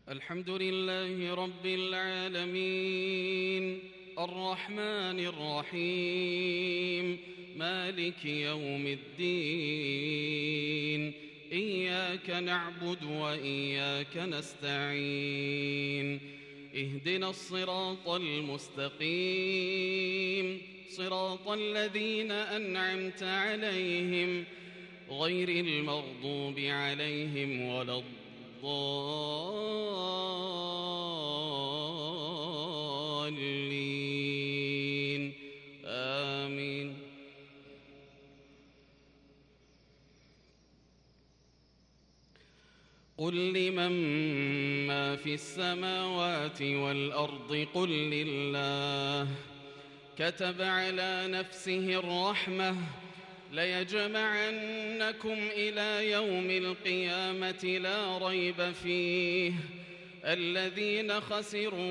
الحمد لله رب العالمين الرحمن الرحيم مالك يوم الدين إياك نعبد وإياك نستعين اهدنا الصراط المستقيم صراط الذين أنعمت عليهم غير المغضوب عليهم ولا الضالين آمين. قل لمن ما في السماوات والأرض قل لله كتب على نفسه الرحمة ليجمعنكم إلى يوم القيامة لا ريب فيه الذين خسروا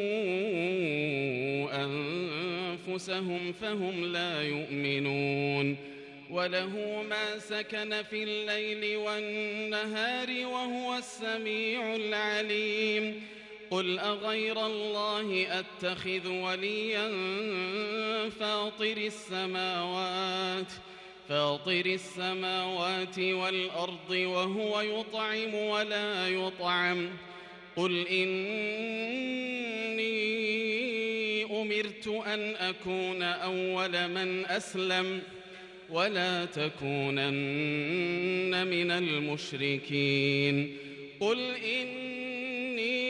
أنفسهم فهم لا يؤمنون وله ما سكن في الليل والنهار وهو السميع العليم. قل أغير الله أتخذ وليا فاطر السماوات والأرض وهو يطعم ولا يطعم. قل إني أمرت أن أكون أول من أسلم ولا تكونن من المشركين. قل إني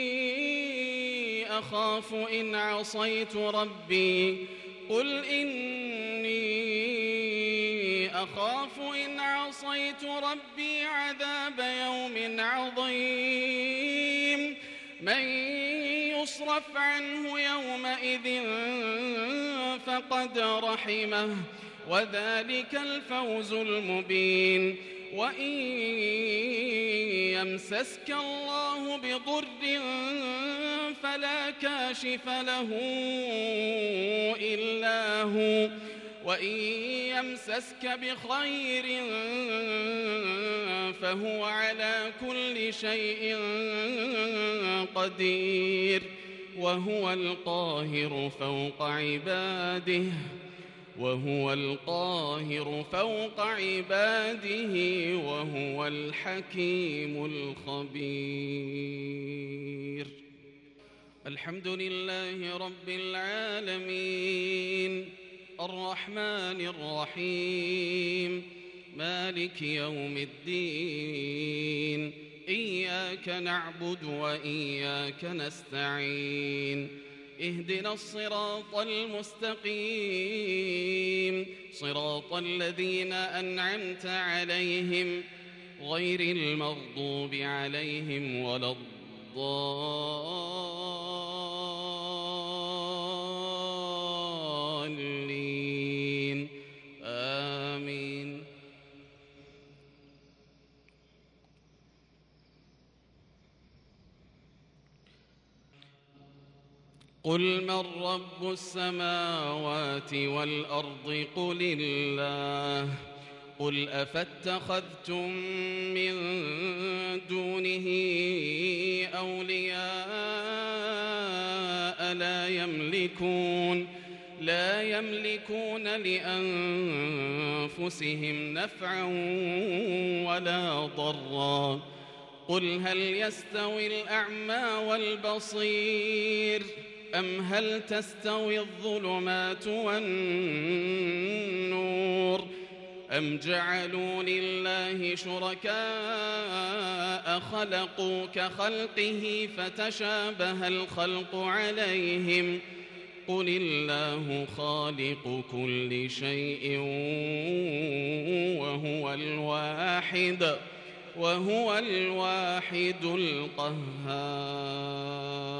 أخاف إن عصيت ربي عذاب يوم عظيم. من يصرف عنه يومئذ فقد رحمه وذلك الفوز المبين. وإن يمسسك الله بضر فلا كاشف له إلا هو وإن يمسسك بخير فهو على كل شيء قدير وهو القاهر فوق عباده وهو الحكيم الخبير. الحمد لله رب العالمين الرحمن الرحيم مالك يوم الدين إياك نعبد وإياك نستعين اهدنا الصراط المستقيم صراط الذين أنعمت عليهم غير المغضوب عليهم ولا الضالين آمين. قل من رب السماوات والأرض قل الله. قل أفاتخذتم من دونه أولياء لا يملكون لأنفسهم نفعا ولا ضرا. قل هل يستوي الأعمى والبصير أم هل تستوي الظلمات والنور أم جعلوا لله شركاء خلقوا كخلقه فتشابه الخلق عليهم. قل الله خالق كل شيء وهو الواحد القهار.